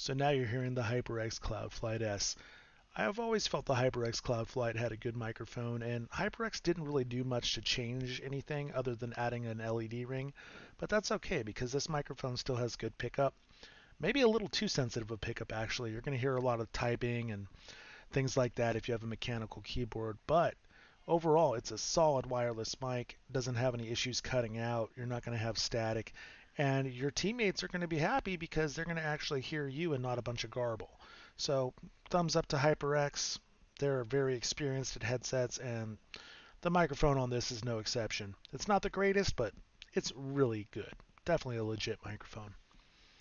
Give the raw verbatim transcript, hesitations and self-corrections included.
So now you're hearing the HyperX Cloudflight S. I have always felt the HyperX Cloudflight had a good microphone, and HyperX didn't really do much to change anything other than adding an L E D ring, but that's okay because this microphone still has good pickup. Maybe a little too sensitive a pickup actually. You're going to hear a lot of typing and things like that if you have a mechanical keyboard, but overall it's a solid wireless mic, doesn't have any issues cutting out, you're not going to have static, and your teammates are going to be happy because they're going to actually hear you and not a bunch of garble. So thumbs up to HyperX. They're very experienced at headsets, and the microphone on this is no exception. It's not the greatest, but it's really good. Definitely a legit microphone.